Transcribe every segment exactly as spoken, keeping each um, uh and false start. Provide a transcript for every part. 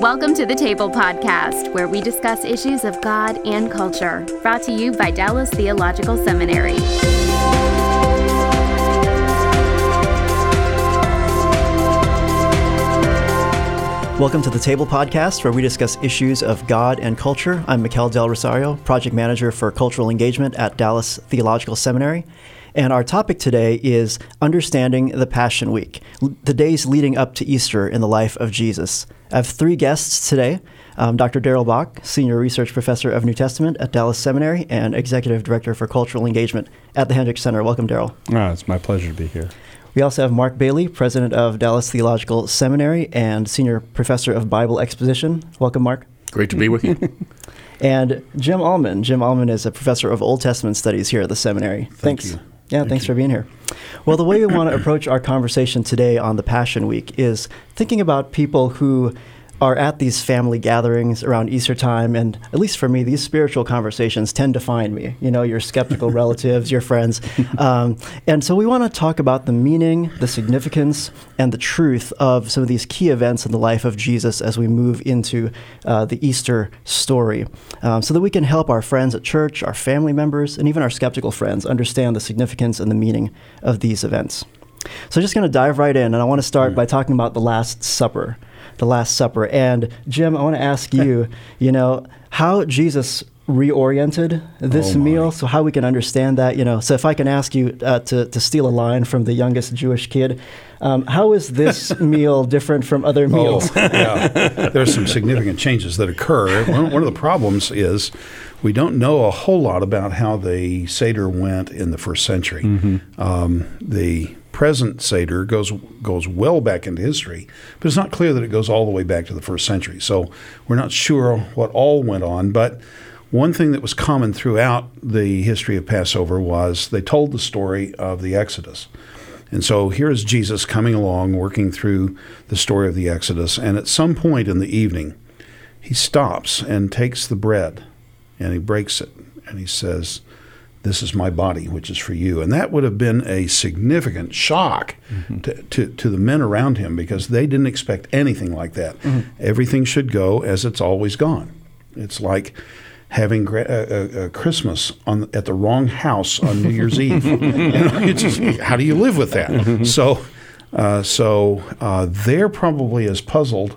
Welcome to the Table Podcast, where we discuss issues of God and culture, brought to you by Dallas Theological Seminary. Welcome to the Table Podcast, where we discuss issues of God and culture. I'm Mikel Del Rosario, Project Manager for Cultural Engagement at Dallas Theological Seminary. And our topic today is Understanding the Passion Week, the days leading up to Easter in the life of Jesus. I have three guests today. Um, Doctor Darrell Bock, Senior Research Professor of New Testament at Dallas Seminary and Executive Director for Cultural Engagement at the Hendricks Center. Welcome, Darrell. Oh, it's my pleasure to be here. We also have Mark Bailey, President of Dallas Theological Seminary and Senior Professor of Bible Exposition. Welcome, Mark. Great to be with you. And Jim Allman. Jim Allman is a Professor of Old Testament Studies here at the seminary. Thank Thanks. you. Yeah, Thank thanks you. for being here. Well, the way we want to approach our conversation today on the Passion Week is thinking about people who are at these family gatherings around Easter time, and at least for me, these spiritual conversations tend to find me. You know, your skeptical relatives, your friends. Um, and so we want to talk about the meaning, the significance, and the truth of some of these key events in the life of Jesus as we move into uh, the Easter story, um, so that we can help our friends at church, our family members, and even our skeptical friends understand the significance and the meaning of these events. So I'm just going to dive right in, and I want to start mm. by talking about the Last Supper. The Last Supper. And Jim, I want to ask you, you know, how Jesus reoriented this oh meal, so how we can understand that, you know. So if I can ask you uh, to, to steal a line from the youngest Jewish kid, um, how is this meal different from other meals? Oh, yeah. There's some significant changes that occur. One, one of the problems is we don't know a whole lot about how the Seder went in the first century. Mm-hmm. Um, the present Seder goes goes well back into history, but it's not clear that it goes all the way back to the first century. So we're not sure what all went on, but one thing that was common throughout the history of Passover was they told the story of the Exodus. And so here is Jesus coming along, working through the story of the Exodus, and at some point in the evening, he stops and takes the bread, and he breaks it, and he says, "This is my body, which is for you." And that would have been a significant shock mm-hmm. to, to, to the men around him, because they didn't expect anything like that. Mm-hmm. Everything should go as it's always gone. It's like having gra- a, a Christmas on at the wrong house on New Year's Eve. You know, it's just, how do you live with that? Mm-hmm. So, uh, so uh, they're probably as puzzled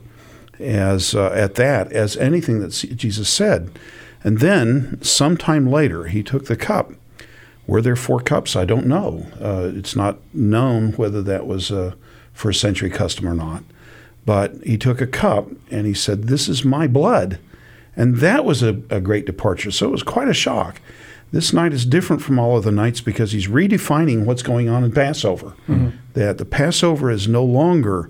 as uh, at that as anything that Jesus said. And then, sometime later, he took the cup. Were there four cups? I don't know. Uh, it's not known whether that was a first century custom or not. But he took a cup, and he said, "This is my blood." And that was a, a great departure. So it was quite a shock. This night is different from all other nights because he's redefining what's going on in Passover. Mm-hmm. That the Passover is no longer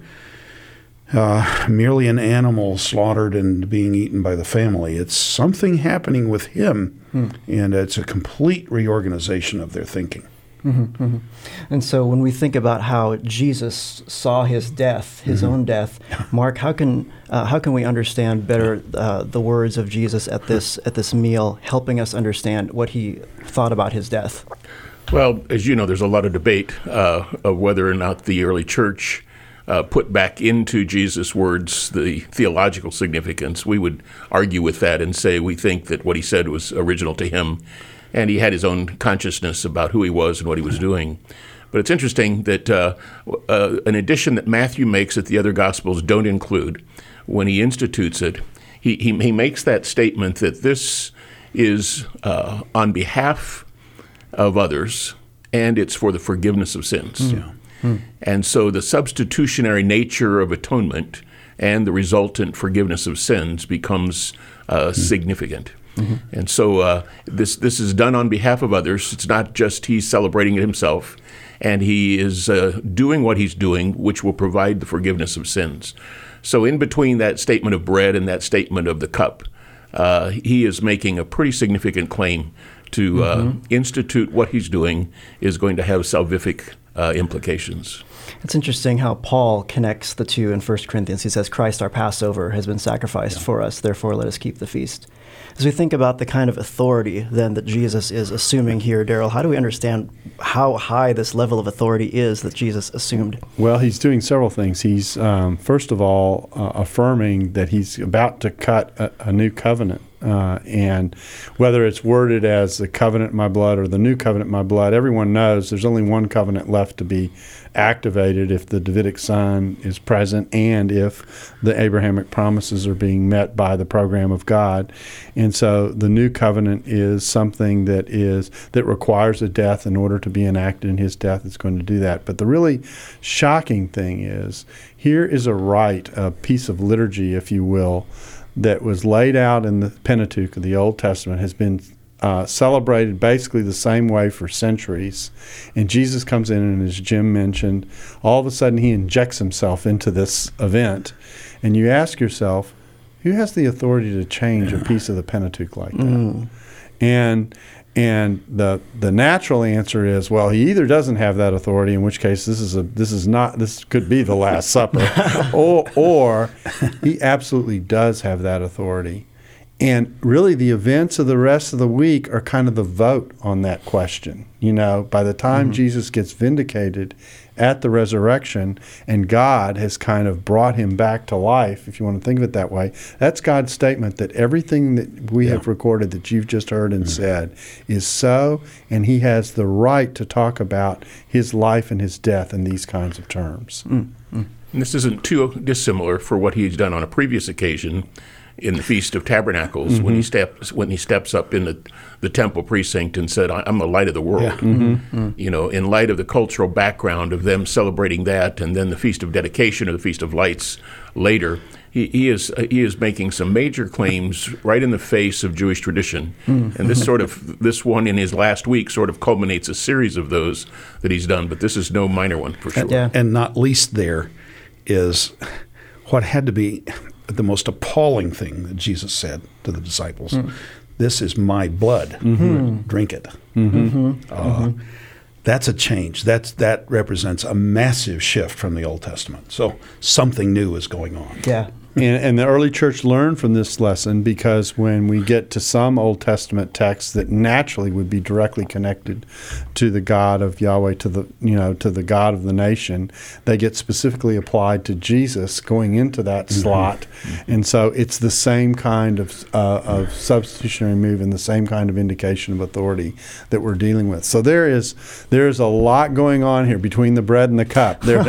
Uh, merely an animal slaughtered and being eaten by the family. It's something happening with him, mm. and it's a complete reorganization of their thinking. Mm-hmm, mm-hmm. And so when we think about how Jesus saw his death, his mm-hmm. own death, Mark, how can uh, how can we understand better uh, the words of Jesus at this at this meal, helping us understand what he thought about his death? Well, as you know, there's a lot of debate uh, of whether or not the early church Uh, put back into Jesus' words the theological significance. We would argue with that and say we think that what he said was original to him, and he had his own consciousness about who he was and what he was doing. But it's interesting that uh, uh, an addition that Matthew makes that the other Gospels don't include, when he institutes it, he, he, he makes that statement that this is uh, on behalf of others, and it's for the forgiveness of sins. Mm. Yeah. And so the substitutionary nature of atonement and the resultant forgiveness of sins becomes uh, mm-hmm. significant. Mm-hmm. And so uh, this this is done on behalf of others. It's not just he's celebrating it himself, and he is uh, doing what he's doing, which will provide the forgiveness of sins. So in between that statement of bread and that statement of the cup, uh, he is making a pretty significant claim to uh, mm-hmm. institute what he's doing is going to have salvific uh, implications. It's interesting how Paul connects the two in First Corinthians. He says, Christ, our Passover, has been sacrificed yeah. for us, therefore let us keep the feast. As we think about the kind of authority then that Jesus is assuming here, Daryl, how do we understand how high this level of authority is that Jesus assumed? Well, he's doing several things. He's, um, first of all, uh, affirming that he's about to cut a, a new covenant. Uh, and whether it's worded as the covenant in my blood or the new covenant in my blood, everyone knows there's only one covenant left to be activated if the Davidic son is present and if the Abrahamic promises are being met by the program of God. And so the new covenant is something that is that requires a death in order to be enacted, and his death is going to do that. But the really shocking thing is here is a rite, a piece of liturgy, if you will, that was laid out in the Pentateuch of the Old Testament, has been uh, celebrated basically the same way for centuries. And Jesus comes in, and as Jim mentioned, all of a sudden he injects himself into this event. And you ask yourself, who has the authority to change a piece of the Pentateuch like that? Mm. And and the the natural answer is, well, he either doesn't have that authority, in which case this is a this is not this could be the Last Supper, or or he absolutely does have that authority. And really, the events of the rest of the week are kind of the vote on that question. You know, by the time mm-hmm. Jesus gets vindicated at the resurrection, and God has kind of brought him back to life, if you want to think of it that way, that's God's statement that everything that we yeah. have recorded that you've just heard and mm-hmm. said is so, and he has the right to talk about his life and his death in these kinds of terms. Mm-hmm. And this isn't too dissimilar for what he's done on a previous occasion in the Feast of Tabernacles, mm-hmm. when he steps when he steps up in the, the temple precinct and said, I'm the light of the world. Yeah. Mm-hmm. Mm-hmm. You know, in light of the cultural background of them celebrating that, and then the Feast of Dedication or the Feast of Lights later, he, he is he is making some major claims right in the face of Jewish tradition. Mm-hmm. And this sort of this one in his last week sort of culminates a series of those that he's done, but this is no minor one for sure. And, yeah. and not least there is what had to be the most appalling thing that Jesus said to the disciples. Mm. This is my blood. Mm-hmm. Drink it. Mm-hmm. Uh, mm-hmm. That's a change. That's that represents a massive shift from the Old Testament. So something new is going on. Yeah. And, and the early church learned from this lesson, because when we get to some Old Testament texts that naturally would be directly connected to the God of Yahweh, to the you know to the God of the nation, they get specifically applied to Jesus going into that mm-hmm. slot. Mm-hmm. And so it's the same kind of uh, of substitutionary move and the same kind of indication of authority that we're dealing with. So there is there is a lot going on here between the bread and the cup. There,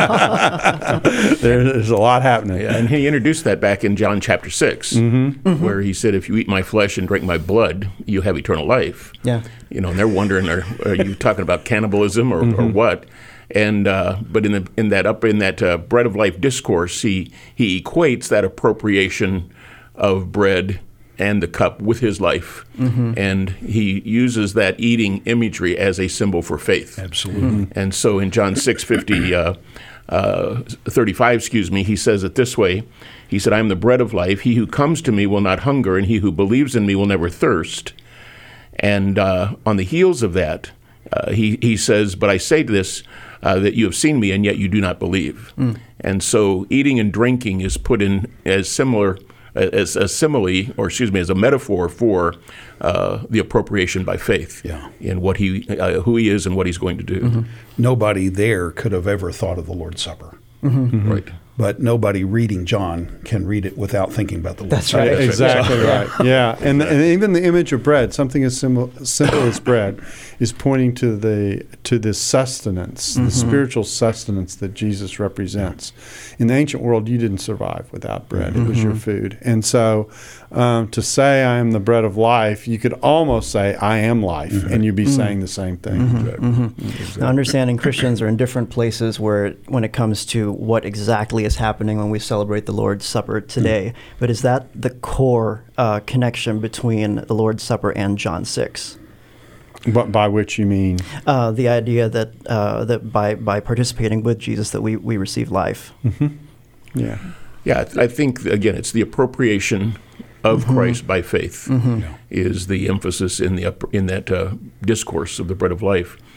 there's a lot happening. Yeah, and he introduced that back in John chapter six, mm-hmm. Mm-hmm. where he said, if you eat my flesh and drink my blood, you have eternal life. Yeah. You know, and they're wondering, are, are you talking about cannibalism or, mm-hmm. or what? And uh, but in the in that up in that uh, bread of life discourse, he he equates that appropriation of bread and the cup with his life, mm-hmm. and he uses that eating imagery as a symbol for faith. Absolutely. Mm-hmm. And so in John six fifty. Uh, Uh, thirty-five, excuse me, he says it this way. He said, I am the bread of life. He who comes to me will not hunger, and he who believes in me will never thirst. And uh, on the heels of that, uh, he, he says, but I say this, uh, that you have seen me, and yet you do not believe. Mm. And so eating and drinking is put in as similar, as a simile, or excuse me, as a metaphor for uh, the appropriation by faith yeah. in what he, uh, who he is and what he's going to do. Mm-hmm. Nobody there could have ever thought of the Lord's Supper. Mm-hmm. Mm-hmm. Right. But nobody reading John can read it without thinking about the Lord's That's Supper. right. Exactly right. Yeah, and and even the image of bread, something as simple, simple as bread, is pointing to the to this sustenance, mm-hmm. the spiritual sustenance that Jesus represents. In the ancient world, you didn't survive without bread; mm-hmm. it was your food. And so, um, to say I am the bread of life, you could almost say I am life, mm-hmm. and you'd be mm-hmm. saying the same thing. Mm-hmm. Exactly. Mm-hmm. Exactly. Now, understanding Christians are in different places where, when it comes to what exactly is happening when we celebrate the Lord's Supper today. Mm-hmm. But is that the core uh, connection between the Lord's Supper and John six? But by which you mean? Uh, the idea that uh, that by, by participating with Jesus that we, we receive life. Mm-hmm. Yeah. Yeah, I, th- I think, again, it's the appropriation of mm-hmm. Christ by faith mm-hmm. is the emphasis in the upper, in that uh, discourse of the bread of life.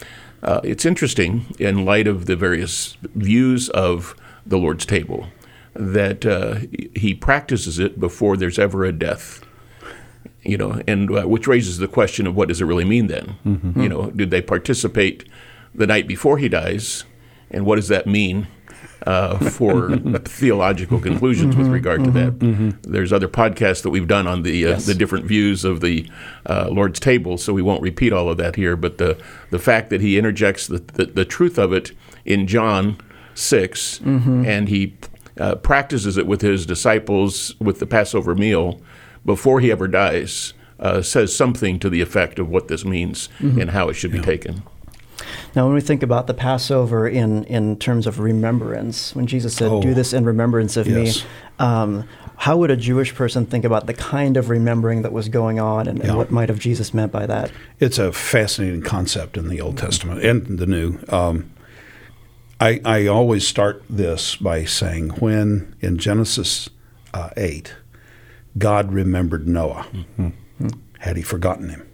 Uh, it's interesting in light of the various views of the Lord's table that uh, he practices it before there's ever a death. You know, and uh, which raises the question of what does it really mean then? Mm-hmm. You know, did they participate the night before he dies, and what does that mean uh, for theological conclusions with regard to that? Mm-hmm. There's other podcasts that we've done on the uh, yes. the different views of the uh, Lord's table, so we won't repeat all of that here. But the the fact that he interjects the the, the truth of it in John six, mm-hmm. and he uh, practices it with his disciples with the Passover meal before he ever dies, uh, says something to the effect of what this means mm-hmm. and how it should yeah. be taken. Now, when we think about the Passover in, in terms of remembrance, when Jesus said, oh, do this in remembrance of yes. me, um, how would a Jewish person think about the kind of remembering that was going on, and, yeah. and what might have Jesus meant by that? It's a fascinating concept in the Old Testament and the New. Um, I, I always start this by saying, when in Genesis uh, eight, God remembered Noah. Mm-hmm. Had he forgotten him?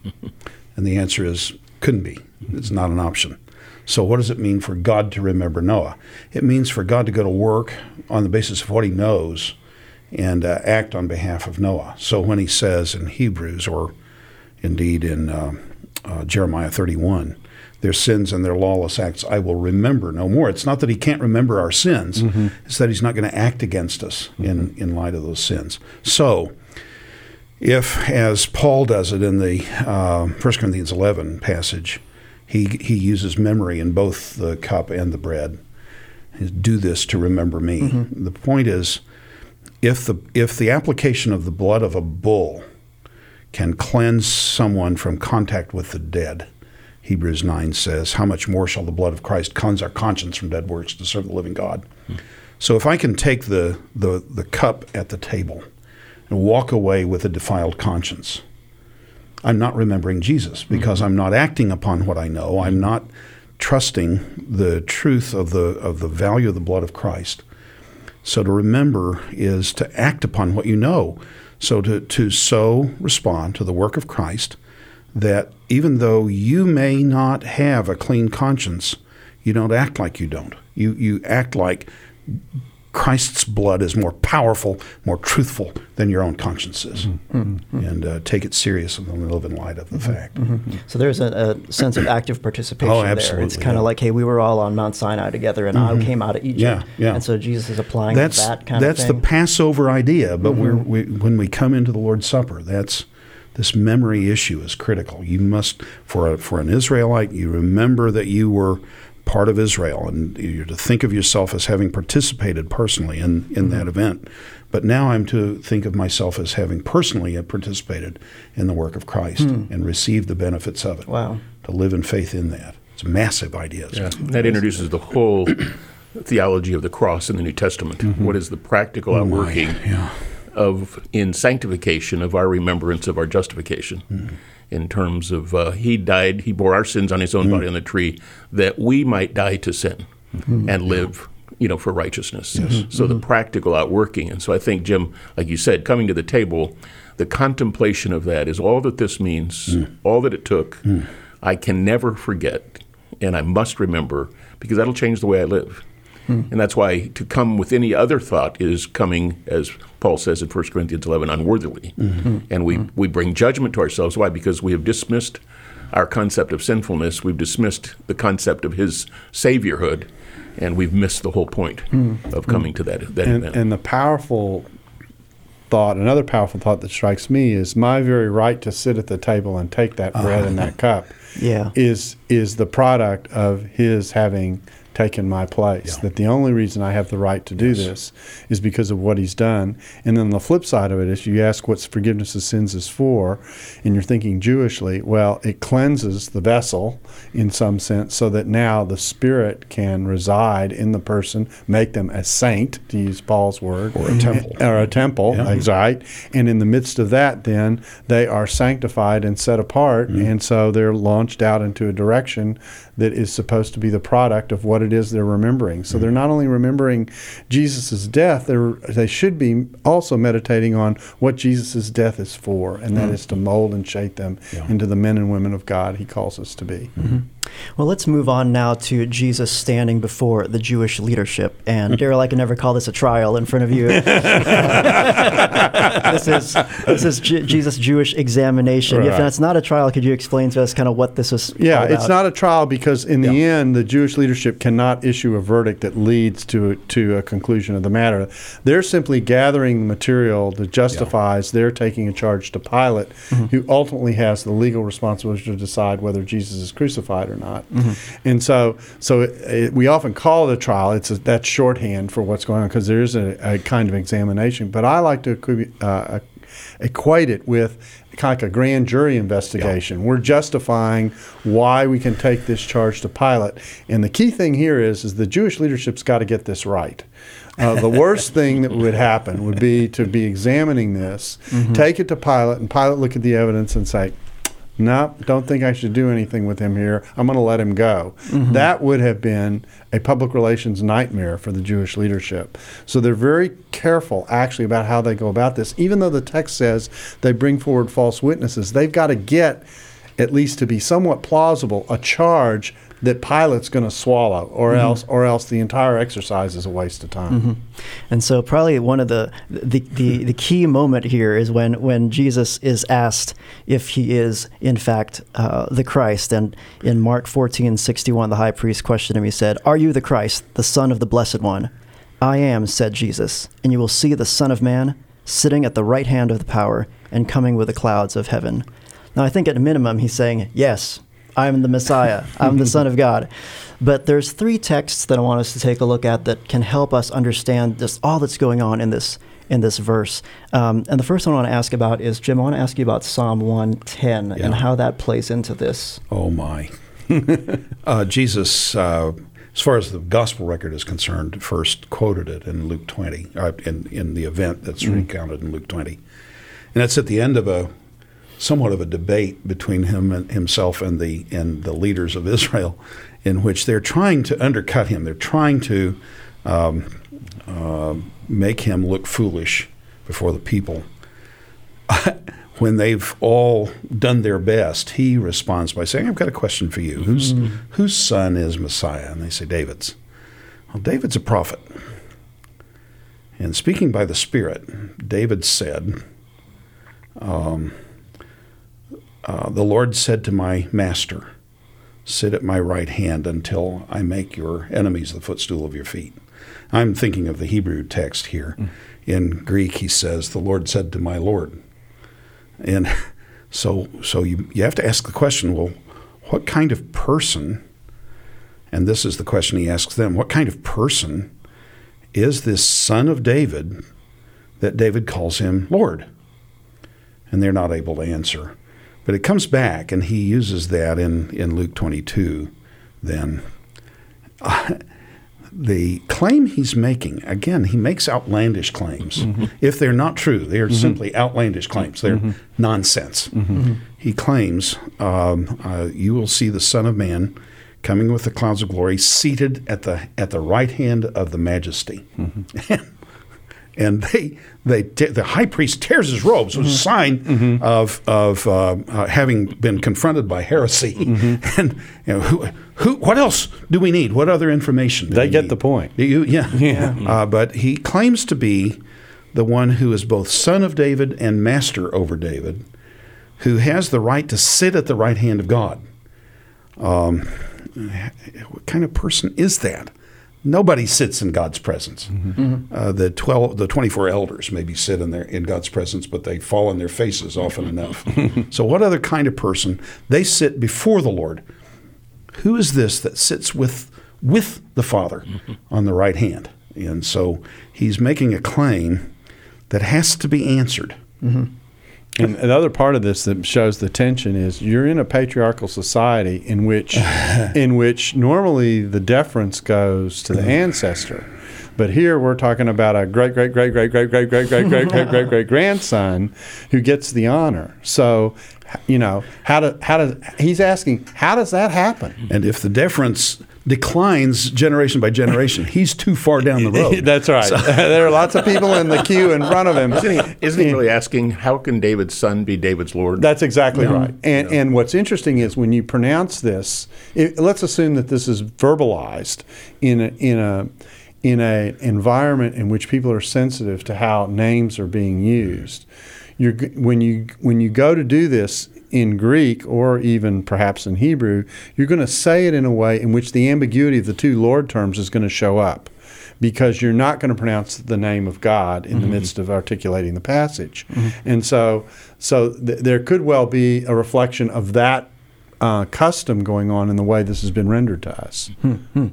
And the answer is, couldn't be. It's not an option. So what does it mean for God to remember Noah? It means for God to go to work on the basis of what he knows and uh, act on behalf of Noah. So when he says in Hebrews, or indeed in uh, uh, Jeremiah thirty-one, their sins and their lawless acts I will remember no more. It's not that he can't remember our sins. Mm-hmm. It's that he's not going to act against us mm-hmm. in, in light of those sins. So if, as Paul does it in the uh, First Corinthians eleven passage, he, he uses memory in both the cup and the bread. Do this to remember me. Mm-hmm. The point is, if the if the application of the blood of a bull can cleanse someone from contact with the dead, Hebrews nine says, how much more shall the blood of Christ cleanse our conscience from dead works to serve the living God? Hmm. So if I can take the, the, the cup at the table and walk away with a defiled conscience, I'm not remembering Jesus because mm-hmm. I'm not acting upon what I know. I'm not trusting the truth of the of the value of the blood of Christ. So to remember is to act upon what you know. So to, to so respond to the work of Christ that even though you may not have a clean conscience, you don't act like you don't. You you act like Christ's blood is more powerful, more truthful than your own conscience is. Mm-hmm. And uh, take it serious and live in light of the mm-hmm. fact. Mm-hmm. So there's a, a sense of active participation oh, absolutely, there. It's kind of yeah. like, hey, we were all on Mount Sinai together, and mm-hmm. I came out of Egypt. Yeah, yeah. And so Jesus is applying that's, that kind that's of thing. That's the Passover idea, but mm-hmm. we're, we, when we come into the Lord's Supper, that's this memory issue is critical. You must, for a, for an Israelite, you remember that you were part of Israel, and you're to think of yourself as having participated personally in, in mm-hmm. that event. But now I'm to think of myself as having personally participated in the work of Christ mm. and received the benefits of it. Wow. To live in faith in that. It's a massive idea. Yeah. That introduces the whole theology of the cross in the New Testament. Mm-hmm. What is the practical oh outworking yeah. of, in sanctification, of our remembrance of our justification? Mm. In terms of uh, he died, he bore our sins on his own mm. body on the tree, that we might die to sin mm-hmm. and live, you know, for righteousness. Yes. So mm-hmm. the practical outworking. And so I think, Jim, like you said, coming to the table, the contemplation of that is all that this means, mm. all that it took. Mm. I can never forget, and I must remember, because that'll change the way I live. Mm. And that's why to come with any other thought is coming, as Paul says in First Corinthians eleven, unworthily. Mm-hmm. And we, mm-hmm. we bring judgment to ourselves. Why? Because we have dismissed our concept of sinfulness. We've dismissed the concept of his saviorhood, and we've missed the whole point mm. of coming mm. to that, that and, event. And the powerful thought, another powerful thought that strikes me is my very right to sit at the table and take that bread uh, and that cup yeah. is is the product of his having taken my place. Yeah. That the only reason I have the right to do yes. this is because of what he's done. And then the flip side of it is you ask what forgiveness of sins is for, and you're thinking Jewishly, well, it cleanses the vessel in some sense so that now the Spirit can reside in the person, make them a saint, to use Paul's word. Or a temple. Or a temple, yeah. right. And in the midst of that, then, they are sanctified and set apart, mm-hmm. and so they're launched out into a direction that is supposed to be the product of what what it is they're remembering. So mm-hmm. they're not only remembering Jesus' death, they're, they should be also meditating on what Jesus' death is for, and that mm-hmm. is to mold and shape them yeah. into the men and women of God he calls us to be. Mm-hmm. Well, let's move on now to Jesus standing before the Jewish leadership. And Daryl, I can never call this a trial in front of you. this is this is J- Jesus' Jewish examination. Right. If that's not a trial, could you explain to us kind of what this is Yeah, all about? It's not a trial because in the yeah. end, the Jewish leadership cannot issue a verdict that leads to to a conclusion of the matter. They're simply gathering the material that justifies yeah. their taking a charge to Pilate, mm-hmm. who ultimately has the legal responsibility to decide whether Jesus is crucified or not. Mm-hmm. And so so it, it, we often call it a trial. It's a, that's shorthand for what's going on because there is a, a kind of examination. But I like to uh, equate it with kind of like a grand jury investigation. Yeah. We're justifying why we can take this charge to Pilate. And the key thing here is, is the Jewish leadership's got to get this right. Uh, the worst thing that would happen would be to be examining this, mm-hmm. take it to Pilate, and Pilate look at the evidence and say, no, don't think I should do anything with him here. I'm going to let him go. Mm-hmm. That would have been a public relations nightmare for the Jewish leadership. So they're very careful, actually, about how they go about this. Even though the text says they bring forward false witnesses, they've got to get, at least to be somewhat plausible, a charge that Pilate's going to swallow, or mm-hmm. else, or else the entire exercise is a waste of time. Mm-hmm. And so, probably one of the the, the the key moment here is when when Jesus is asked if he is in fact uh, the Christ. And in Mark fourteen sixty-one, the high priest questioned him. He said, "Are you the Christ, the Son of the Blessed One?" "I am," said Jesus, "and you will see the Son of Man sitting at the right hand of the power and coming with the clouds of heaven." Now, I think at a minimum he's saying, yes, I'm the Messiah. I'm the Son of God. But there's three texts that I want us to take a look at that can help us understand just all that's going on in this in this verse. Um, and the first one I want to ask about is, Jim, I want to ask you about Psalm one ten yeah. and how that plays into this. Oh, my. uh, Jesus, uh, as far as the gospel record is concerned, first quoted it in Luke twenty, uh, in, in the event that's mm. recounted in Luke twenty. And it's at the end of a somewhat of a debate between him and himself and the and the leaders of Israel, in which they're trying to undercut him. They're trying to um, uh, make him look foolish before the people. When they've all done their best, he responds by saying, "I've got a question for you. Whose mm-hmm. whose son is Messiah?" And they say, "David's." Well, David's a prophet. And speaking by the Spirit, David said, um, Uh, the Lord said to my master, sit at my right hand until I make your enemies the footstool of your feet. I'm thinking of the Hebrew text here. Mm. In Greek, he says, the Lord said to my Lord. And so so you, you have to ask the question, well, what kind of person, and this is the question he asks them, what kind of person is this son of David that David calls him Lord? And they're not able to answer. But it comes back, and he uses that in, in Luke twenty-two then. Uh, the claim he's making, again, he makes outlandish claims. Mm-hmm. If they're not true, they are mm-hmm. simply outlandish claims. They're mm-hmm. nonsense. Mm-hmm. He claims, um, uh, you will see the Son of Man coming with the clouds of glory, seated at the at the right hand of the Majesty. Mm-hmm. And they, they, t- the high priest tears his robes, which is a sign mm-hmm. of of uh, uh, having been confronted by heresy. Mm-hmm. And you know, who, who, what else do we need? What other information? Do they we get need? the point. You, yeah, yeah. Uh, but he claims to be the one who is both son of David and master over David, who has the right to sit at the right hand of God. Um, what kind of person is that? Nobody sits in God's presence. Mm-hmm. Uh, the twelve, the twenty-four elders maybe sit in their in God's presence, but they fall on their faces often enough. So, what other kind of person? They sit before the Lord. Who is this that sits with with the Father mm-hmm. on the right hand? And so, he's making a claim that has to be answered. Mm-hmm. And another part of this that shows the tension is you're in a patriarchal society in which in which normally the deference goes to the ancestor. But here we're talking about a great, great, great, great, great, great, great, great, great, great, great, great grandson who gets the honor. So, you know, how do how does he's asking, how does that happen? And if the deference declines generation by generation. He's too far down the road. That's right. So. There are lots of people in the queue in front of him. Isn't he, isn't he really asking, how can David's son be David's Lord? That's exactly yeah. right. And yeah. and what's interesting is when you pronounce this, it, let's assume that this is verbalized in a, in a in a environment in which people are sensitive to how names are being used. You're, when you when you go to do this in Greek or even perhaps in Hebrew, you're going to say it in a way in which the ambiguity of the two Lord terms is going to show up, because you're not going to pronounce the name of God in mm-hmm. the midst of articulating the passage. Mm-hmm. And so so th- there could well be a reflection of that uh, custom going on in the way this has been rendered to us. Mm-hmm.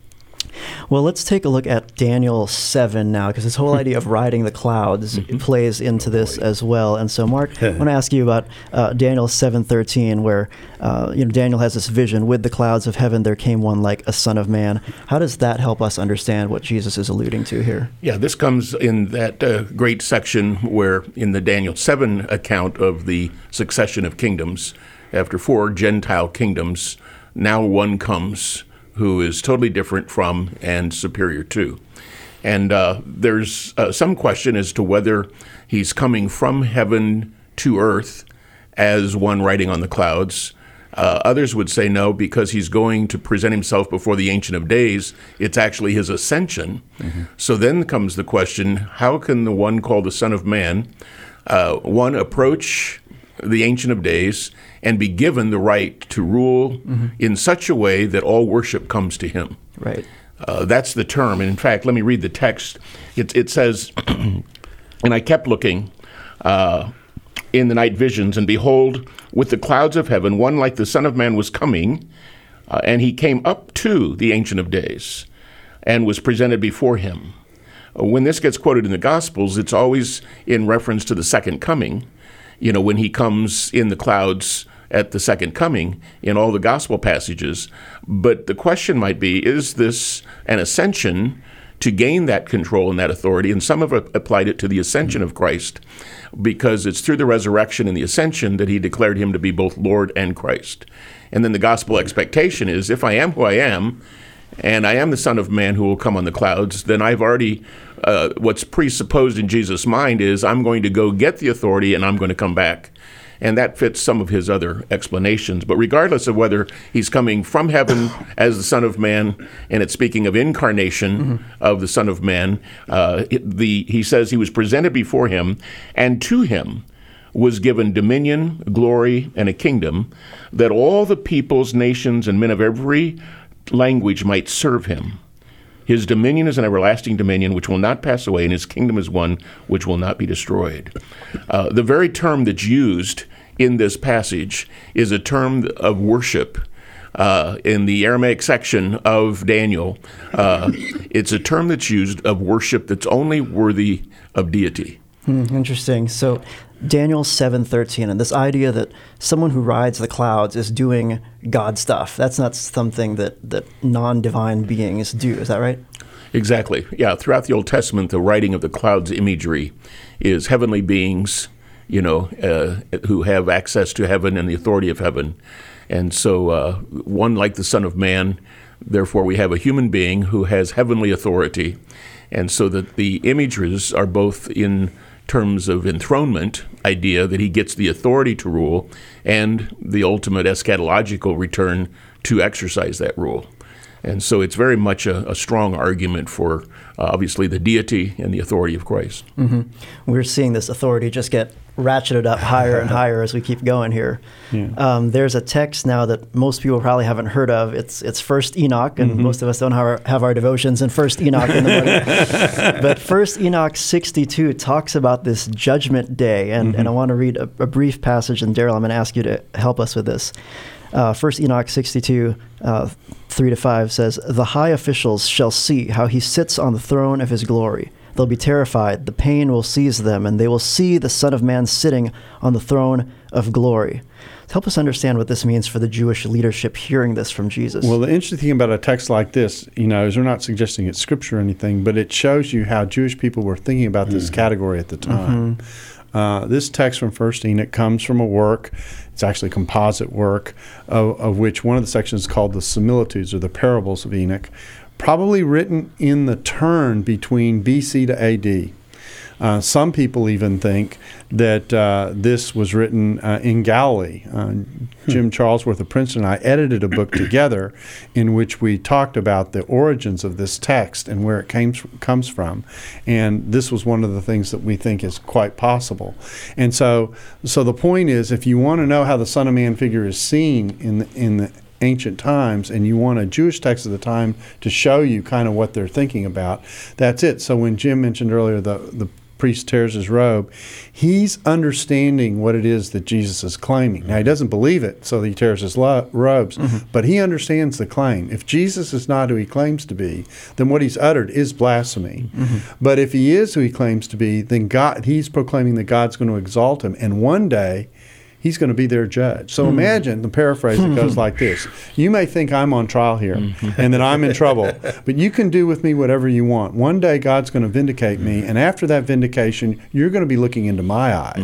Well, let's take a look at Daniel seven now, because this whole idea of riding the clouds mm-hmm. plays into this as well. And so, Mark, I want to ask you about uh, Daniel seven thirteen, where uh, you know Daniel has this vision: with the clouds of heaven there came one like a son of man. How does that help us understand what Jesus is alluding to here? Yeah, this comes in that uh, great section where in the Daniel seven account of the succession of kingdoms, after four Gentile kingdoms, now one comes who is totally different from and superior to. And uh, there's uh, some question as to whether he's coming from heaven to earth as one riding on the clouds. Uh, others would say no, because he's going to present himself before the Ancient of Days. It's actually his ascension. Mm-hmm. So then comes the question, how can the one called the Son of Man, uh, one, approach the Ancient of Days and be given the right to rule mm-hmm. in such a way that all worship comes to him? Right. Uh, that's the term. And in fact, let me read the text. It, it says, and I kept looking uh, in the night visions, and behold, with the clouds of heaven, one like the Son of Man was coming, uh, and he came up to the Ancient of Days and was presented before him. Uh, when this gets quoted in the Gospels, it's always in reference to the second coming. You know, when he comes in the clouds at the second coming in all the gospel passages. But the question might be, is this an ascension to gain that control and that authority? And some have applied it to the ascension of Christ, because it's through the resurrection and the ascension that he declared him to be both Lord and Christ. And then the gospel expectation is, if I am who I am, and I am the Son of Man who will come on the clouds, then I've already, uh, what's presupposed in Jesus' mind is I'm going to go get the authority and I'm going to come back. And that fits some of his other explanations. But regardless of whether he's coming from heaven as the Son of Man, and it's speaking of incarnation mm-hmm. of the Son of Man, uh, it, the he says he was presented before him, and to him was given dominion, glory, and a kingdom, that all the peoples, nations, and men of every language might serve him. His dominion is an everlasting dominion which will not pass away, and his kingdom is one which will not be destroyed. Uh, the very term that's used in this passage is a term of worship. Uh, in the Aramaic section of Daniel, uh, it's a term that's used of worship that's only worthy of deity. Hmm, interesting. So Daniel seven thirteen, and this idea that someone who rides the clouds is doing God stuff, that's not something that, that non-divine beings do. Is that right? Exactly. Yeah, throughout the Old Testament, the riding of the clouds imagery is heavenly beings, you know, uh, who have access to heaven and the authority of heaven. And so uh, one like the Son of Man, therefore we have a human being who has heavenly authority. And so that the images are both in terms of enthronement idea that he gets the authority to rule, and the ultimate eschatological return to exercise that rule. And so it's very much a, a strong argument for uh, obviously the deity and the authority of Christ. Mm-hmm. We're seeing this authority just get ratcheted up higher and higher as we keep going here. Yeah. Um, there's a text now that most people probably haven't heard of. It's it's First Enoch, and mm-hmm. most of us don't have our, have our devotions in First Enoch in the morning. But First Enoch sixty-two talks about this judgment day, and, mm-hmm. and I want to read a, a brief passage, and Daryl, I'm going to ask you to help us with this. Uh, First Enoch sixty-two, uh, three to five says, "The high officials shall see how he sits on the throne of his glory. They'll be terrified. The pain will seize them, and they will see the Son of Man sitting on the throne of glory. Help us understand what this means for the Jewish leadership hearing this from Jesus. Well, the interesting thing about a text like this, you know, is we're not suggesting it's scripture or anything, but it shows you how Jewish people were thinking about this mm-hmm. category at the time. Mm-hmm. Uh, this text from First Enoch comes from a work, it's actually a composite work, of, of which one of the sections is called the Similitudes, or the Parables of Enoch, probably written in the turn between B C to A D. Uh, some people even think that uh, this was written uh, in Galilee. Uh, Jim Charlesworth of Princeton and I edited a book together in which we talked about the origins of this text and where it came, comes from. And this was one of the things that we think is quite possible. And so so the point is, if you want to know how the Son of Man figure is seen in the, in the ancient times, and you want a Jewish text of the time to show you kind of what they're thinking about, that's it. So when Jim mentioned earlier the the priest tears his robe, he's understanding what it is that Jesus is claiming. Now, he doesn't believe it, so he tears his lo- robes, mm-hmm. but he understands the claim. If Jesus is not who he claims to be, then what he's uttered is blasphemy. Mm-hmm. But if he is who he claims to be, then God, he's proclaiming that God's going to exalt him, and one day he's going to be their judge. So mm-hmm. imagine the paraphrase that goes like this. You may think I'm on trial here mm-hmm. and that I'm in trouble, but you can do with me whatever you want. One day God's going to vindicate me, and after that vindication, you're going to be looking into my eyes.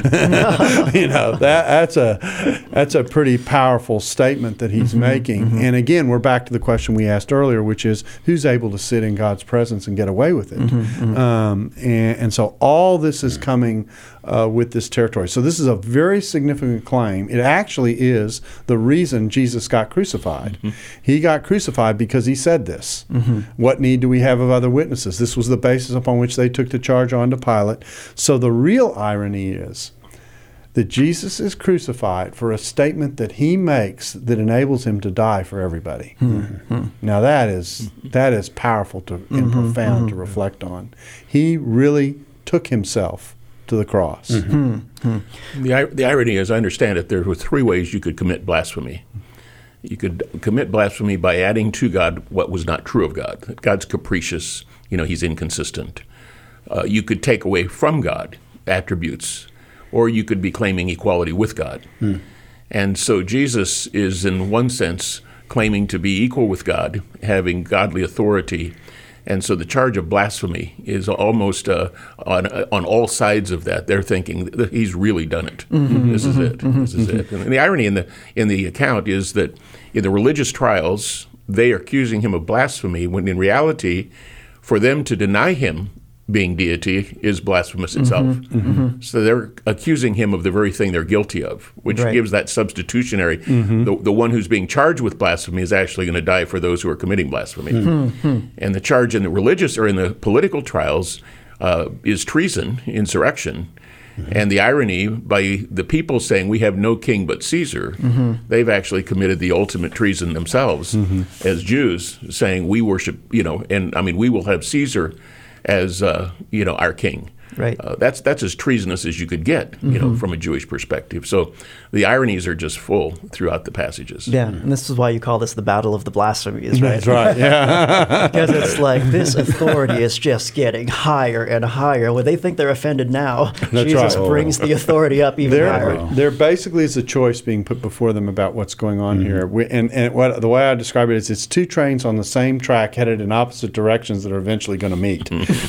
Mm. you know, that that's a that's a pretty powerful statement that he's mm-hmm. making. Mm-hmm. And again, we're back to the question we asked earlier, which is, who's able to sit in God's presence and get away with it? Mm-hmm. Um, and, and so all this is coming Uh, with this territory. So this is a very significant claim. It actually is the reason Jesus got crucified. Mm-hmm. He got crucified because he said this. Mm-hmm. What need do we have of other witnesses? This was the basis upon which they took the charge on to Pilate. So the real irony is that Jesus is crucified for a statement that he makes that enables him to die for everybody. Mm-hmm. Now that is that is powerful to, and mm-hmm. profound mm-hmm. to reflect on. He really took himself to the cross. Mm-hmm. Mm-hmm. The, the irony, as I understand it, there were three ways you could commit blasphemy. You could commit blasphemy by adding to God what was not true of God. God's capricious, you know, he's inconsistent. Uh, you could take away from God attributes, or you could be claiming equality with God. Mm. And so Jesus is, in one sense, claiming to be equal with God, having godly authority. And so the charge of blasphemy is almost uh, on on all sides of that. They're thinking that he's really done it. Mm-hmm, this mm-hmm, is it. Mm-hmm, this is mm-hmm. it. And the irony in the in the account is that in the religious trials, they are accusing him of blasphemy, when in reality, for them to deny him being deity is blasphemous itself. Mm-hmm, mm-hmm. So they're accusing him of the very thing they're guilty of, which right. gives that substitutionary. Mm-hmm. The, the one who's being charged with blasphemy is actually going to die for those who are committing blasphemy. Mm-hmm. And the charge in the religious or in the political trials uh, is treason, insurrection. Mm-hmm. And the irony, by the people saying we have no king but Caesar, mm-hmm. they've actually committed the ultimate treason themselves mm-hmm. as Jews, saying we worship, you know, and I mean, we will have Caesar as uh, you know, our king. Right. Uh, that's that's as treasonous as you could get, you mm-hmm. know, from a Jewish perspective. So the ironies are just full throughout the passages. Yeah, and this is why you call this the battle of the blasphemies, right? That's right. Yeah. Because it's like this authority is just getting higher and higher. When they think they're offended now, that's Jesus right. brings the authority up even there, higher. There basically is a choice being put before them about what's going on mm-hmm. here. We, and and what, the way I describe it is, it's two trains on the same track headed in opposite directions that are eventually going to meet.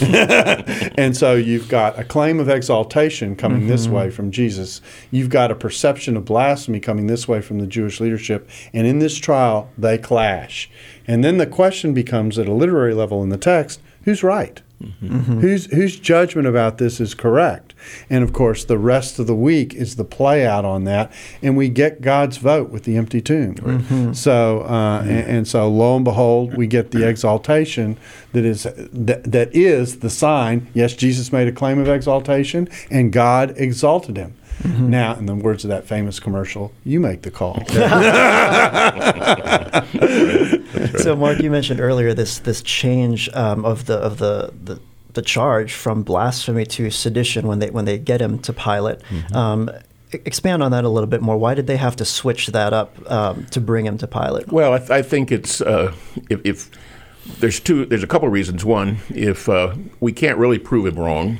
And so you've got a claim of exaltation coming mm-hmm. this way from Jesus. You've got a perception of blasphemy coming this way from the Jewish leadership. And in this trial, they clash. And then the question becomes, at a literary level in the text, who's right? Mm-hmm. Whose whose judgment about this is correct? And of course, the rest of the week is the play out on that, and we get God's vote with the empty tomb. Mm-hmm. So, uh, mm-hmm. and, and so, lo and behold, we get the exaltation that is that, that is the sign. Yes, Jesus made a claim of exaltation, and God exalted him. Mm-hmm. Now, in the words of that famous commercial, you make the call. So, Mark, you mentioned earlier this this change um, of the of the, the the charge from blasphemy to sedition when they when they get him to Pilate. Mm-hmm. Um, expand on that a little bit more. Why did they have to switch that up um, to bring him to Pilate? Well, I, th- I think it's uh, if, if there's two. There's a couple of reasons. One, if uh, we can't really prove him wrong,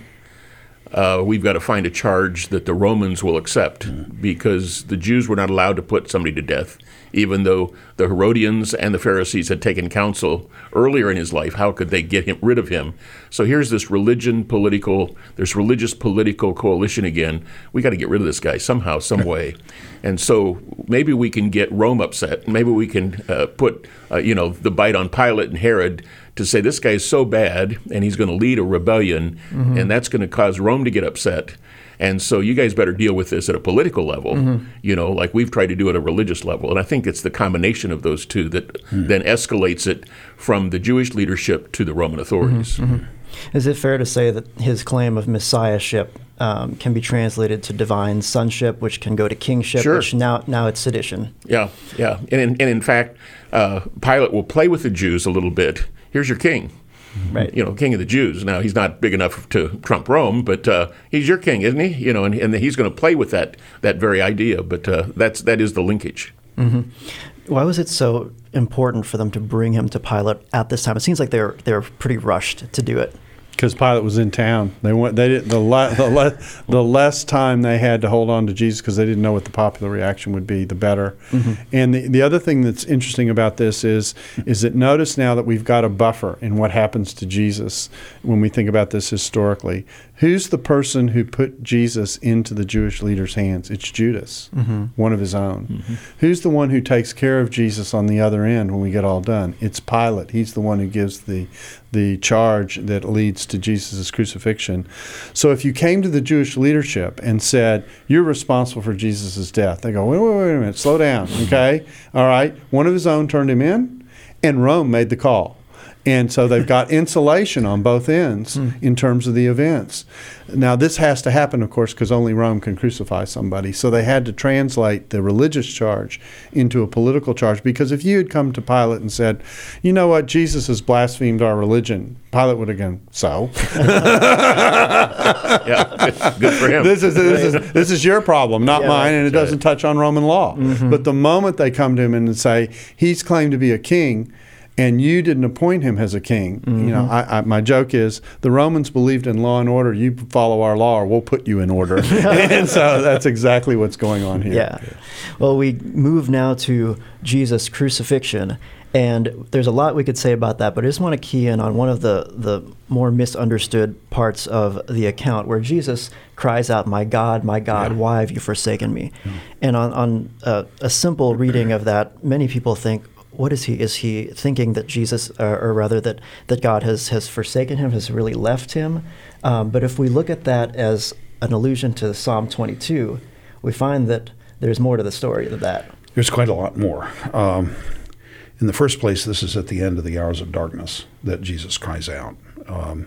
uh, we've got to find a charge that the Romans will accept, mm. because the Jews were not allowed to put somebody to death, even though the Herodians and the Pharisees had taken counsel earlier in his life. How could they get him rid of him? So here's this religion, political, there's religious political coalition again. We got to get rid of this guy somehow, some way. And so maybe we can get Rome upset. Maybe we can uh, put, uh, you know, the bite on Pilate and Herod to say this guy is so bad and he's going to lead a rebellion, mm-hmm. and that's going to cause Rome to get upset. And so you guys better deal with this at a political level, mm-hmm. you know, like we've tried to do at a religious level. And I think it's the combination of those two that mm-hmm. then escalates it from the Jewish leadership to the Roman authorities. Mm-hmm. Mm-hmm. Is it fair to say that his claim of messiahship um, can be translated to divine sonship, which can go to kingship, sure. which now now it's sedition? Yeah, yeah. And in, and in fact, uh, Pilate will play with the Jews a little bit. Here's your king. Right. You know, king of the Jews. Now, he's not big enough to trump Rome, but uh, he's your king, isn't he? You know, and, and he's going to play with that that very idea. But uh, that's that is the linkage. Mm-hmm. Why was it so important for them to bring him to Pilate at this time? It seems like they were they were pretty rushed to do it. Because Pilate was in town. They went. They did the le, the, le, the less time they had to hold on to Jesus, because they didn't know what the popular reaction would be, the better. Mm-hmm. And the, the other thing that's interesting about this is is that notice now that we've got a buffer in what happens to Jesus when we think about this historically. Who's the person who put Jesus into the Jewish leaders' hands? It's Judas, mm-hmm. one of his own. Mm-hmm. Who's the one who takes care of Jesus on the other end when we get all done? It's Pilate. He's the one who gives the the charge that leads to Jesus' crucifixion. So if you came to the Jewish leadership and said, you're responsible for Jesus' death, they go, wait, wait, wait a minute, slow down, okay? All right, one of his own turned him in, and Rome made the call. And so they've got insulation on both ends mm. in terms of the events. Now, this has to happen, of course, because only Rome can crucify somebody. So they had to translate the religious charge into a political charge, because if you had come to Pilate and said, you know what, Jesus has blasphemed our religion, Pilate would have gone, so? Yeah, good, good for him. This is, this is, this is your problem, not yeah, mine, and it doesn't touch on Roman law. Mm-hmm. But the moment they come to him and say, he's claimed to be a king, and you didn't appoint him as a king. Mm-hmm. You know, I, I, my joke is the Romans believed in law and order. You follow our law, or we'll put you in order. And so that's exactly what's going on here. Yeah. Well, we move now to Jesus' crucifixion, and there's a lot we could say about that. But I just want to key in on one of the the more misunderstood parts of the account, where Jesus cries out, "My God, my God, yeah. why have you forsaken me?" Mm-hmm. And on on uh, a simple reading of that, many people think, what is he? Is he thinking that Jesus, uh, or rather that, that God has, has forsaken him, has really left him? Um, but if we look at that as an allusion to Psalm twenty-two, we find that there's more to the story than that. There's quite a lot more. Um, in the first place, this is at the end of the hours of darkness that Jesus cries out. Um,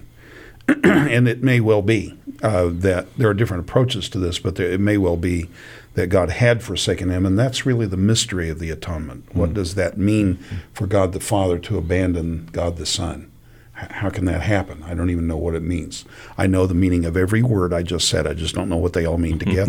and it may well be uh, that there are different approaches to this, but there, it may well be that God had forsaken him, and that's really the mystery of the atonement. Mm-hmm. What does that mean for God the Father to abandon God the Son? H- how can that happen? I don't even know what it means. I know the meaning of every word I just said. I just don't know what they all mean together.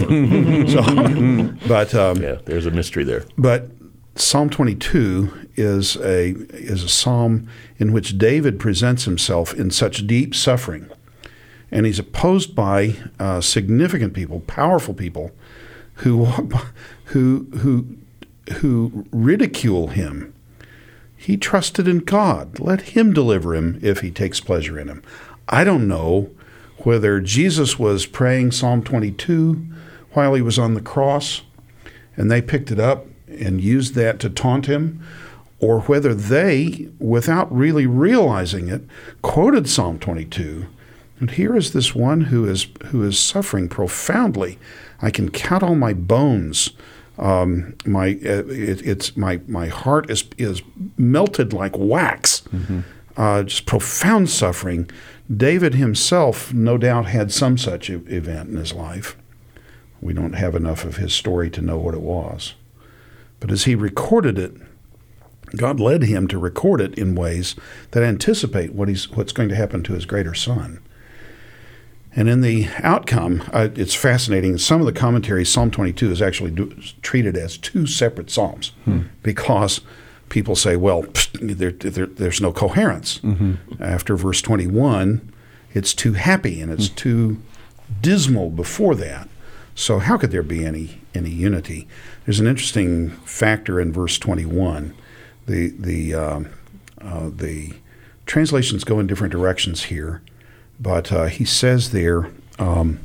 so, but um, yeah, there's a mystery there. But Psalm twenty-two is a is a psalm in which David presents himself in such deep suffering, and he's opposed by uh, significant people, powerful people, who who who who ridicule him. He trusted in God. Let him deliver him if he takes pleasure in him. I don't know whether Jesus was praying Psalm twenty-two while he was on the cross, and they picked it up and used that to taunt him, or whether they, without really realizing it, quoted Psalm twenty-two. And here is this one who is who is suffering profoundly. I can count all my bones. Um, my uh, it, it's my my heart is is melted like wax. Mm-hmm. Uh, just profound suffering. David himself, no doubt, had some such e- event in his life. We don't have enough of his story to know what it was. But as he recorded it, God led him to record it in ways that anticipate what he's what's going to happen to his greater son. And in the outcome, uh, it's fascinating. In some of the commentaries, Psalm twenty-two is actually do, treated as two separate psalms, hmm. because people say, well, pfft, there, there, there's no coherence. Mm-hmm. After verse twenty-one, it's too happy and it's mm-hmm. too dismal before that. So how could there be any any unity? There's an interesting factor in verse twenty-one. The the um, uh, the translations go in different directions here, but uh, he says there, um,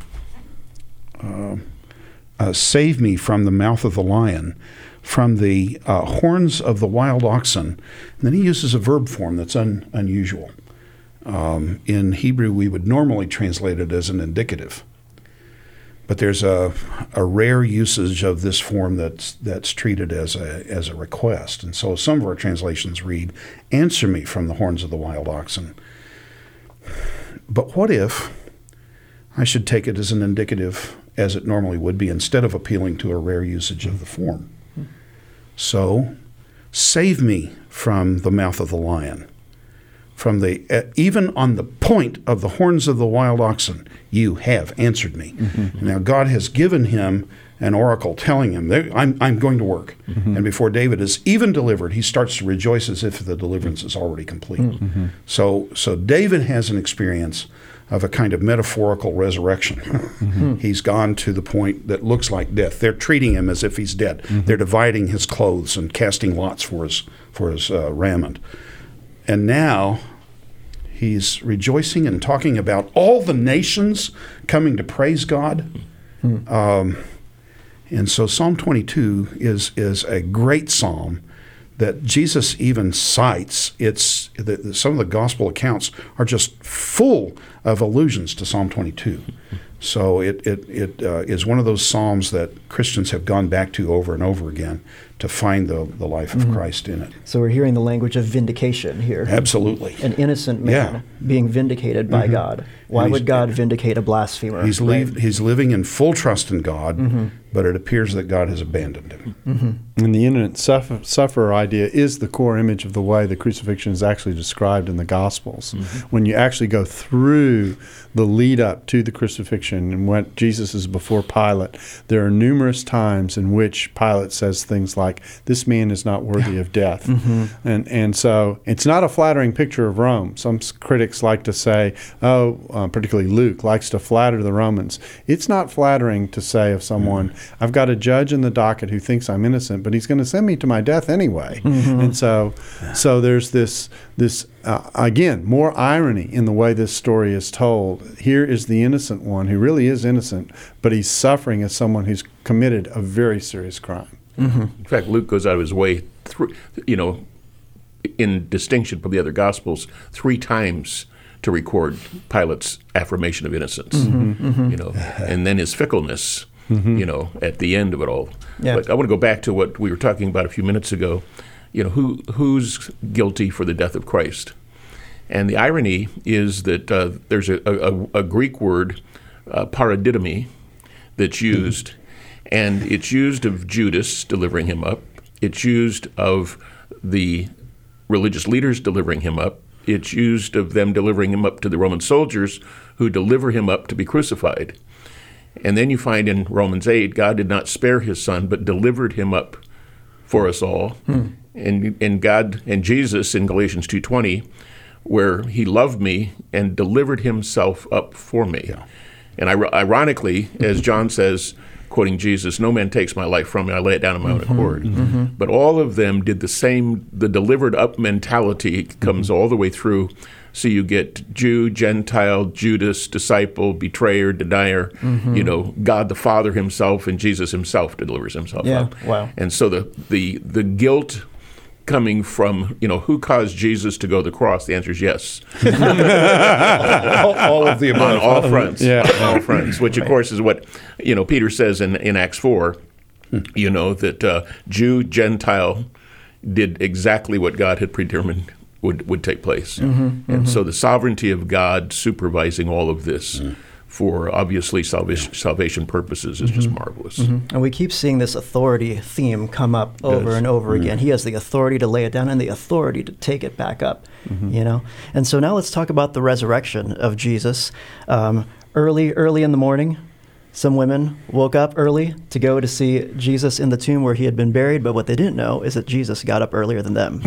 uh, uh, "Save me from the mouth of the lion, from the uh, horns of the wild oxen." And then he uses a verb form that's un, unusual. Um, in Hebrew, we would normally translate it as an indicative. But there's a, a rare usage of this form that's that's treated as a as a request. And so some of our translations read, "Answer me from the horns of the wild oxen." But what if I should take it as an indicative, as it normally would be, instead of appealing to a rare usage of the form? So, save me from the mouth of the lion. From the uh, even on the point of the horns of the wild oxen, you have answered me. Mm-hmm. Now God has given him an oracle telling him, I'm, I'm going to work. Mm-hmm. And before David is even delivered, he starts to rejoice as if the deliverance is already complete. Mm-hmm. So, so David has an experience of a kind of metaphorical resurrection. Mm-hmm. He's gone to the point that looks like death. They're treating him as if he's dead. Mm-hmm. They're dividing his clothes and casting lots for his, for his uh, raiment. And now he's rejoicing and talking about all the nations coming to praise God. Mm-hmm. Um, and so Psalm twenty-two is is a great psalm that Jesus even cites. It's the, some of the gospel accounts are just full of allusions to Psalm twenty-two. So it it it uh, is one of those psalms that Christians have gone back to over and over again to find the, the life of mm-hmm. Christ in it. So we're hearing the language of vindication here. Absolutely. An innocent man yeah. being vindicated by mm-hmm. God. Why would God vindicate a blasphemer? He's, right? leave, he's living in full trust in God, mm-hmm. but it appears that God has abandoned him. Mm-hmm. And the innocent suffer, sufferer idea is the core image of the way the crucifixion is actually described in the Gospels. Mm-hmm. When you actually go through the lead up to the crucifixion and when Jesus is before Pilate, there are numerous times in which Pilate says things like, this man is not worthy of death. Mm-hmm. And and so it's not a flattering picture of Rome. Some critics like to say, oh, uh, particularly Luke likes to flatter the Romans. It's not flattering to say of someone, mm-hmm. I've got a judge in the docket who thinks I'm innocent, but he's going to send me to my death anyway. Mm-hmm. And so so there's this, this uh, again, more irony in the way this story is told. Here is the innocent one who really is innocent, but he's suffering as someone who's committed a very serious crime. Mm-hmm. In fact, Luke goes out of his way, through, you know, in distinction from the other Gospels, three times to record Pilate's affirmation of innocence, mm-hmm, mm-hmm. you know, and then his fickleness, mm-hmm. you know, at the end of it all. Yeah. But I want to go back to what we were talking about a few minutes ago. You know, who who's guilty for the death of Christ? And the irony is that uh, there's a, a, a Greek word, uh, paradidomi, that's used. Mm-hmm. And it's used of Judas delivering him up. It's used of the religious leaders delivering him up. It's used of them delivering him up to the Roman soldiers who deliver him up to be crucified. And then you find in Romans eight, God did not spare his son, but delivered him up for us all. Hmm. And and God and Jesus in Galatians two twenty, where he loved me and delivered himself up for me. Yeah. And ironically, as John says, quoting Jesus, no man takes my life from me, I lay it down on my mm-hmm, own accord. Mm-hmm. But all of them did the same, the delivered up mentality comes mm-hmm. all the way through. So you get Jew, Gentile, Judas, disciple, betrayer, denier, mm-hmm. you know, God the Father himself and Jesus himself delivers himself yeah, up. Wow. And so the, the, the guilt coming from, you know, who caused Jesus to go to the cross? The answer is yes. all, all of the above. On all fronts. Yeah. On all fronts, which, of course, is what, you know, Peter says in, in Acts four, you know, that uh, Jew, Gentile did exactly what God had predetermined would, would take place. Mm-hmm, and mm-hmm. so the sovereignty of God supervising all of this mm. for obviously salvation, salvation purposes is mm-hmm. just marvelous. Mm-hmm. And we keep seeing this authority theme come up over yes. and over mm-hmm. again. He has the authority to lay it down and the authority to take it back up, mm-hmm. you know. And so now let's talk about the resurrection of Jesus. Um, early, early in the morning, Some women woke up early to go to see Jesus in the tomb where he had been buried, but what they didn't know is that Jesus got up earlier than them.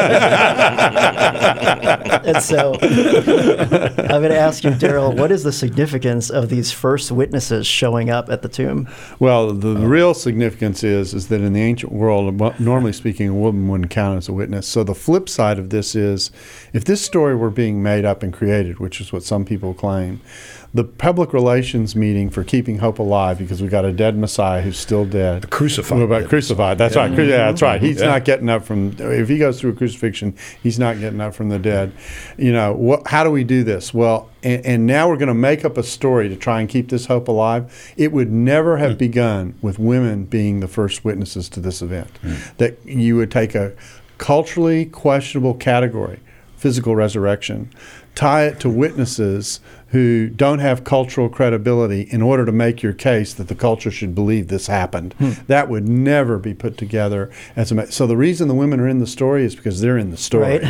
And so I'm going to ask you, Daryl, what is the significance of these first witnesses showing up at the tomb? Well, the, the real significance is is that in the ancient world, normally speaking, a woman wouldn't count as a witness. So the flip side of this is, if this story were being made up and created, which is what some people claim, the public relations meeting for keeping hope alive, because we got a dead Messiah who's still dead. The crucified. About crucified. That's yeah. right. Cru- yeah, that's right. He's yeah. not getting up from. If he goes through a crucifixion, he's not getting up from the dead. You know, what? How do we do this? Well, and, and now we're going to make up a story to try and keep this hope alive. It would never have mm. begun with women being the first witnesses to this event. Mm. That you would take a culturally questionable category, physical resurrection, tie it to witnesses who don't have cultural credibility in order to make your case that the culture should believe this happened. Hmm. That would never be put together as a. So the reason the women are in the story is because they're in the story.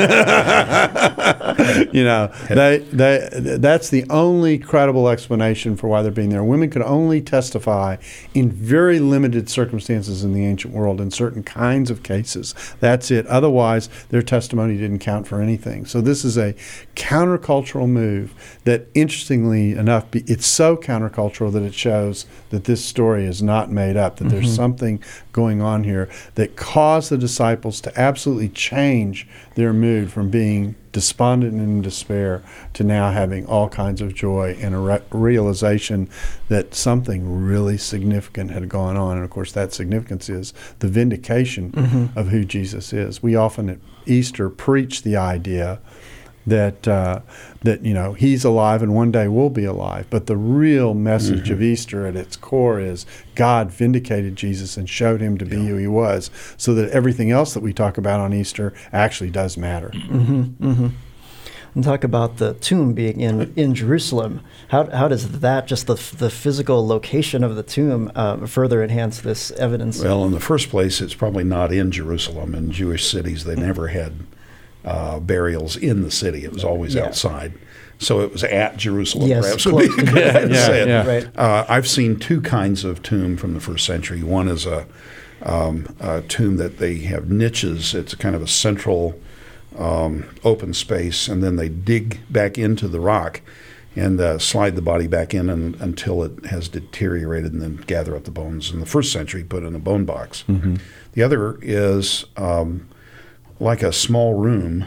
Right. You know, they they that's the only credible explanation for why they're being there. Women could only testify in very limited circumstances in the ancient world in certain kinds of cases. That's it. Otherwise, their testimony didn't count for anything. So this is a countercultural move that, interestingly enough, be, it's so countercultural that it shows that this story is not made up, that mm-hmm. there's something going on here that caused the disciples to absolutely change their mood from being despondent and in despair to now having all kinds of joy and a re- realization that something really significant had gone on. And of course, that significance is the vindication mm-hmm. of who Jesus is. We often at Easter preach the idea that uh, that you know he's alive and one day we'll be alive. But the real message mm-hmm. of Easter at its core is God vindicated Jesus and showed him to be yeah. who he was, so that everything else that we talk about on Easter actually does matter. Mm-hmm. Mm-hmm. And talk about the tomb being in, in Jerusalem. How how does that, just the the physical location of the tomb, uh, further enhance this evidence? Well, in the first place, it's probably not in Jerusalem. In Jewish cities, they never had Uh, burials in the city. It was always yeah. outside. So it was at Jerusalem, yes, perhaps would be a good way to say it. Yeah. Right. Uh, I've seen two kinds of tomb from the first century. One is a, um, a tomb that they have niches. It's a kind of a central um, open space, and then they dig back into the rock and uh, slide the body back in and, until it has deteriorated, and then gather up the bones. In the first century, put in a bone box. Mm-hmm. The other is um, like a small room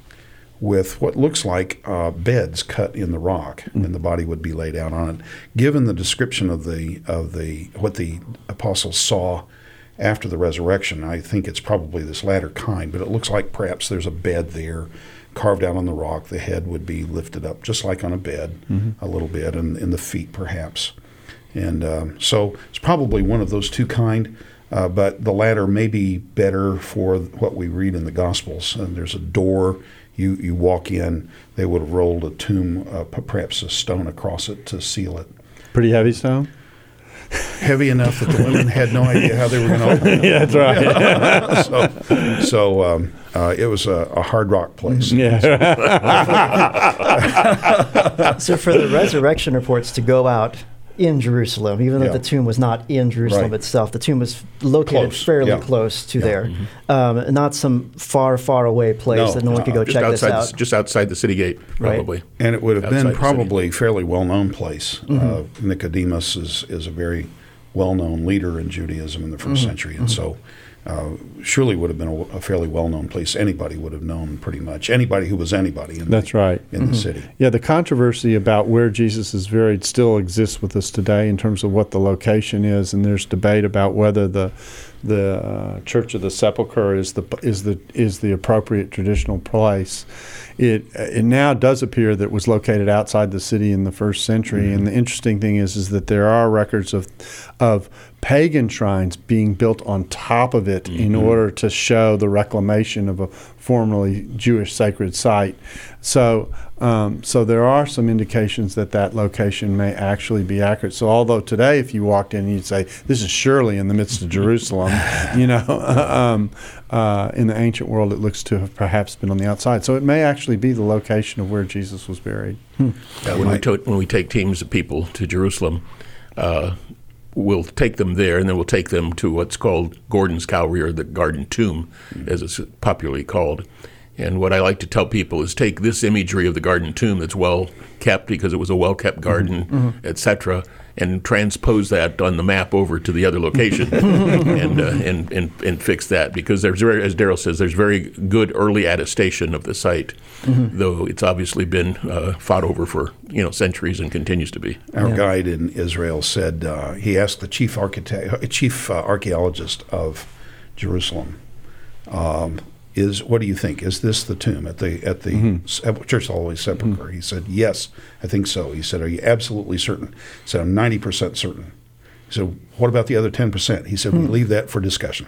with what looks like uh, beds cut in the rock, mm. and the body would be laid out on it. Given the description of the of the what the apostles saw after the resurrection, I think it's probably this latter kind. But it looks like perhaps there's a bed there, carved out on the rock. The head would be lifted up just like on a bed, mm-hmm. a little bit, and, and the feet perhaps. And um, so it's probably one of those two kind. Uh, but the latter may be better for what we read in the Gospels. And there's a door. You you walk in. They would have rolled a tomb, uh, perhaps a stone across it to seal it. Pretty heavy stone? Heavy enough that the women had no idea how they were going to open it. Yeah, that's right. so so um, uh, it was a, a hard rock place. Yeah. So for the resurrection reports to go out in Jerusalem, even though yeah. the tomb was not in Jerusalem right. itself. The tomb was located close. fairly yeah. close to yeah. there, mm-hmm. um, not some far, far away place no, that no one uh, could go just check this outside out. The, just outside the city gate, probably. Right. And it would have outside been probably a fairly well-known place. Mm-hmm. Uh, Nicodemus is, is a very well-known leader in Judaism in the first mm-hmm. century, and mm-hmm. so uh, surely would have been a, a fairly well-known place. Anybody would have known pretty much. Anybody who was anybody in, That's the, right. in mm-hmm. the city. Yeah, the controversy about where Jesus is buried still exists with us today in terms of what the location is, and there's debate about whether the the uh, Church of the Sepulchre is the is the is the appropriate traditional place. It it now does appear that it was located outside the city in the first century, mm-hmm. and the interesting thing is is that there are records of of pagan shrines being built on top of it mm-hmm. in order to show the reclamation of a formerly Jewish sacred site. So um, so there are some indications that that location may actually be accurate. So although today if you walked in you'd say, this is surely in the midst of Jerusalem, you know, um, uh, in the ancient world it looks to have perhaps been on the outside. So it may actually be the location of where Jesus was buried. Hmm. Yeah, when, we to- when we take teams of people to Jerusalem, uh, we'll take them there, and then we'll take them to what's called Gordon's Calvary, or the Garden Tomb, as it's popularly called. And what I like to tell people is take this imagery of the Garden Tomb that's well kept because it was a well-kept garden, mm-hmm. et cetera, and transpose that on the map over to the other location and, uh, and and and fix that, because there's very, as Darrell says, there's very good early attestation of the site, mm-hmm. though it's obviously been uh, fought over for you know centuries and continues to be. Our yeah. guide in Israel said uh, he asked the chief architect, chief uh, archaeologist of Jerusalem, um, is what do you think? Is this the tomb at the at the mm-hmm. Church of the Holy Sepulchre? Mm-hmm. He said, yes, I think so. He said, are you absolutely certain? He said, I'm ninety percent certain. He said, what about the other ten percent? He said, we leave that for discussion.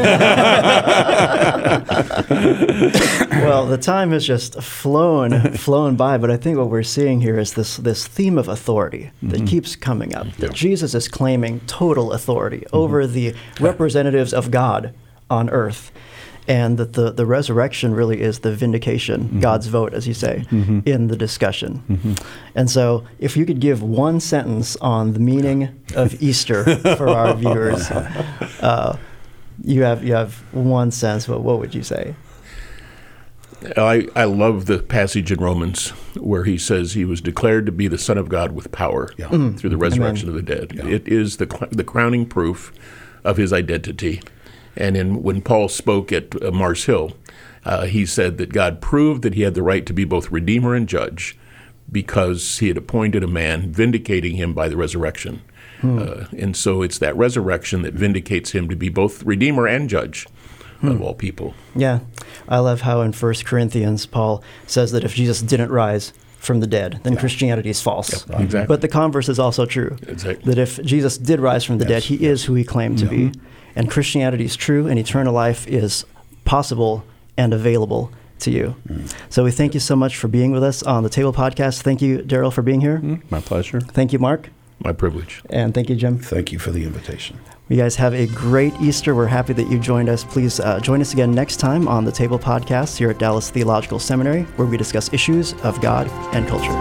Well, the time has just flown flown by, but I think what we're seeing here is this this theme of authority that mm-hmm. keeps coming up. Yeah. That Jesus is claiming total authority mm-hmm. over the representatives of God on earth. And that the, the resurrection really is the vindication, mm-hmm. God's vote, as you say, mm-hmm. in the discussion. Mm-hmm. And so if you could give one sentence on the meaning of Easter for our viewers, uh, you have you have one sentence, but what would you say? I, I love the passage in Romans where he says he was declared to be the Son of God with power yeah. mm-hmm. through the resurrection Amen. Of the dead. Yeah. It is the the crowning proof of his identity. And in, when Paul spoke at uh, Mars Hill, uh, he said that God proved that he had the right to be both Redeemer and Judge because he had appointed a man, vindicating him by the resurrection. Hmm. Uh, and so it's that resurrection that vindicates him to be both Redeemer and Judge hmm. of all people. Yeah. I love how in First Corinthians, Paul says that if Jesus didn't rise from the dead, then yeah. Christianity is false. Yep, exactly. But the converse is also true. Exactly. That if Jesus did rise from the yes, dead, he yes. is who he claimed to mm-hmm. be. And Christianity is true, and eternal life is possible and available to you. Mm. So we thank you so much for being with us on the Table Podcast. Thank you, Darrell, for being here. Mm, my pleasure. Thank you, Mark. My privilege. And thank you, Jim. Thank you for the invitation. You guys have a great Easter. We're happy that you joined us. Please uh, join us again next time on the Table Podcast here at Dallas Theological Seminary, where we discuss issues of God and culture.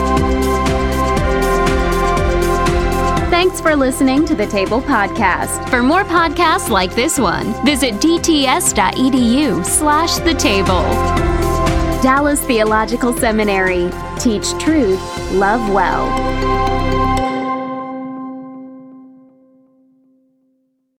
Thanks for listening to the Table Podcast. For more podcasts like this one, visit dts.edu slash the table. Dallas Theological Seminary. Teach truth, love well.